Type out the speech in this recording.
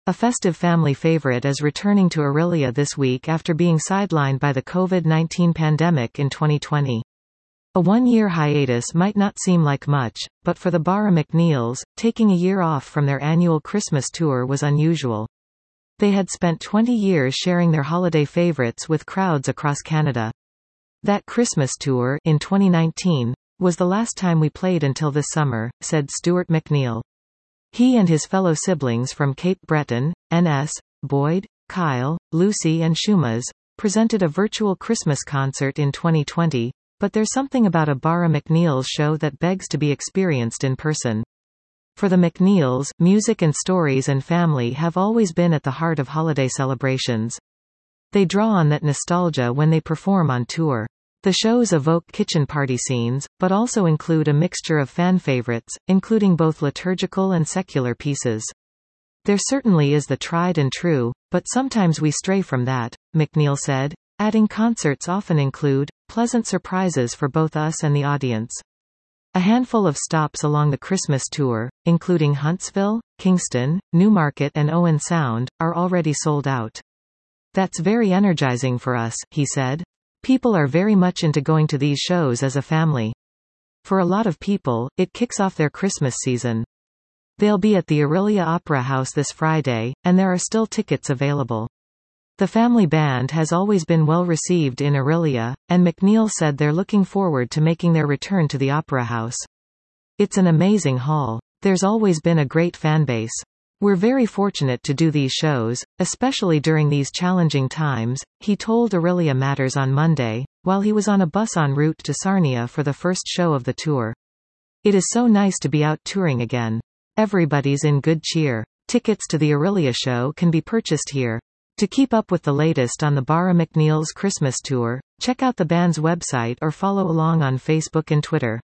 A festive family favorite is returning to Orillia this week after being sidelined by the COVID-19 pandemic in 2020. A one-year hiatus might not seem like much, but for the Bara McNeils, taking a year off from their annual Christmas tour was unusual. They had spent 20 years sharing their holiday favorites with crowds across Canada. That Christmas tour, in 2019, was the last time we played until this summer, said Stuart McNeil. He and his fellow siblings from Cape Breton, NS, Boyd, Kyle, Lucy and Shumas, presented a virtual Christmas concert in 2020, but there's something about a Bara McNeils show that begs to be experienced in person. For the McNeils, music and stories and family have always been at the heart of holiday celebrations. They draw on that nostalgia when they perform on tour. The shows evoke kitchen party scenes, but also include a mixture of fan favorites, including both liturgical and secular pieces. There certainly is the tried and true, but sometimes we stray from that, McNeil said, adding concerts often include pleasant surprises for both us and the audience. A handful of stops along the Christmas tour, including Huntsville, Kingston, Newmarket and Owen Sound, are already sold out. That's very energizing for us, he said. People are very much into going to these shows as a family. For a lot of people, it kicks off their Christmas season. They'll be at the Orillia Opera House this Friday, and there are still tickets available. The family band has always been well received in Orillia, and McNeil said they're looking forward to making their return to the Opera House. It's an amazing hall. There's always been a great fan base. We're very fortunate to do these shows, especially during these challenging times, he told Orillia Matters on Monday, while he was on a bus en route to Sarnia for the first show of the tour. It is so nice to be out touring again. Everybody's in good cheer. Tickets to the Orillia show can be purchased here. To keep up with the latest on the Bara McNeils Christmas tour, check out the band's website or follow along on Facebook and Twitter.